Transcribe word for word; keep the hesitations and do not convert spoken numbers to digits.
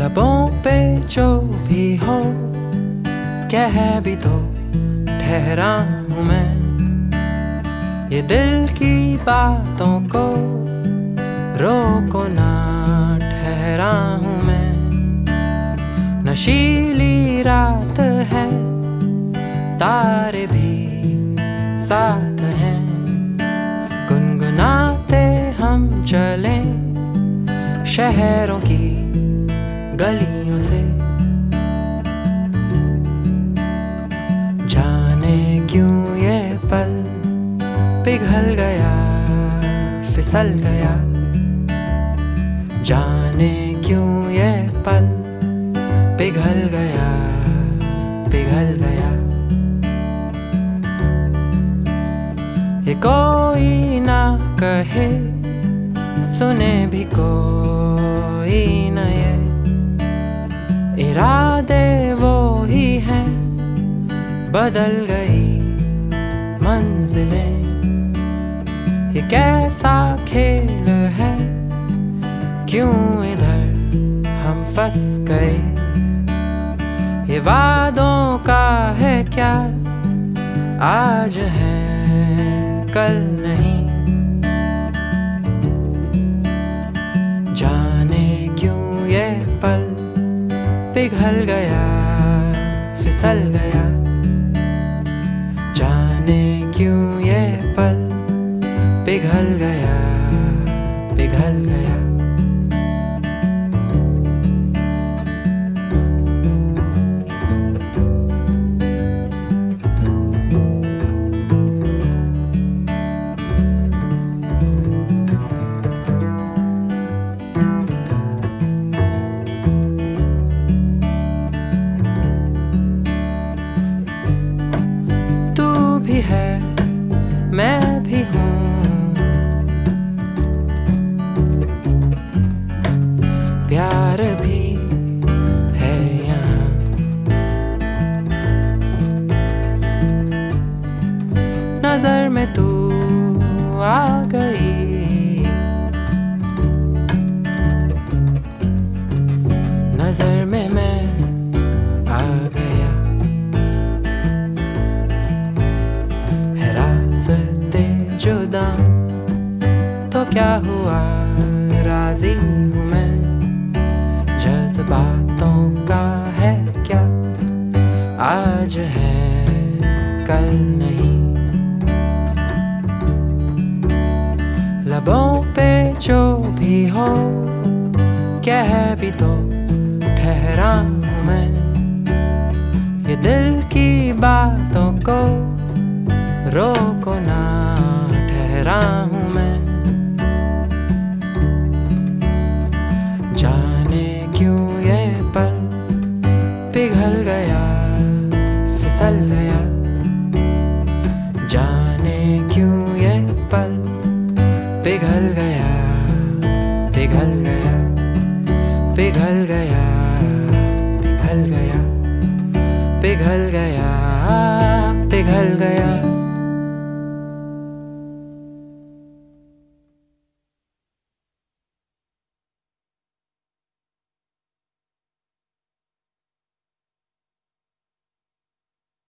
लबों पे जो भी हो कह भी तो ठहरा हूँ मैं, ये दिल की बातों को रोको ना ठहरा हूँ मैं। नशीली रात है, तारे भी साथ हैं, गुनगुनाते हम चले शहरों की गलियों से। जाने क्यों ये पल पिघल गया फिसल गया, जाने क्यों ये पल पिघल गया पिघल गया। ये कोई ना कहे सुने भी कोई न, ये इरादे वो ही हैं, बदल गई मंजिलें। ये कैसा खेल है, क्यों इधर हम फंस गए। ये वादों का है क्या, आज है कल नहीं। जाने क्यों ये पल पिघल गया फिसल गया, जाने क्यों ये पल पिघल गया पिघल गया। भी है मैं भी हूँ, प्यार भी है यहाँ। नजर में तू आ गई, नजर में मैं आ गया। जुदा तो क्या हुआ, राजी हूँ मैं। जज्बातों का है क्या, आज है कल नहीं। लबों पे जो भी हो कह भी तो ठहरा हूँ मैं, ये दिल की बातों को रोको ना ठहरा हूँ मैं। जाने क्यों ये पल पिघल गया फिसल गया, जाने क्यों ये पल पिघल गया पिघल गया पिघल गया पिघल गया पिघल गया पिघल गया।